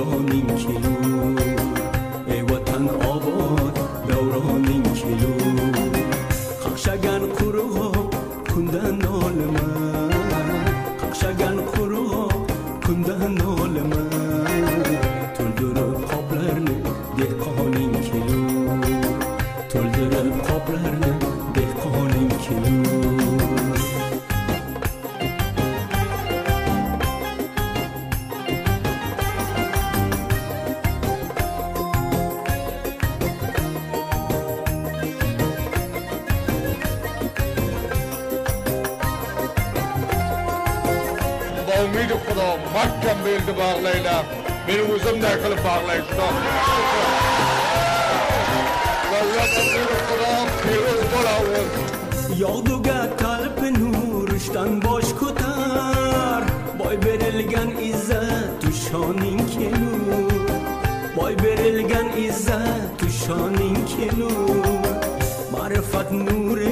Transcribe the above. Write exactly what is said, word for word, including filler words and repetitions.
دوران این کیلو ای وطن آباد دوران این کیلو خخشگن قروها کندن نال من خخشگن قروها کندن نال من تلدر قابلرنی دهقان این کیلو تلدر قابلرنی دهقان این کیلو امید خدا محکم بیلد باغlayla benim uzun da kılıp bağlayın şuna vallahi امید خدا پیروز بلاور یادوگه قلب نورشتن باش کتر بای بریلگن عزت تو شانین کلو بای بریلگن عزت تو شانین کلو معرفت نور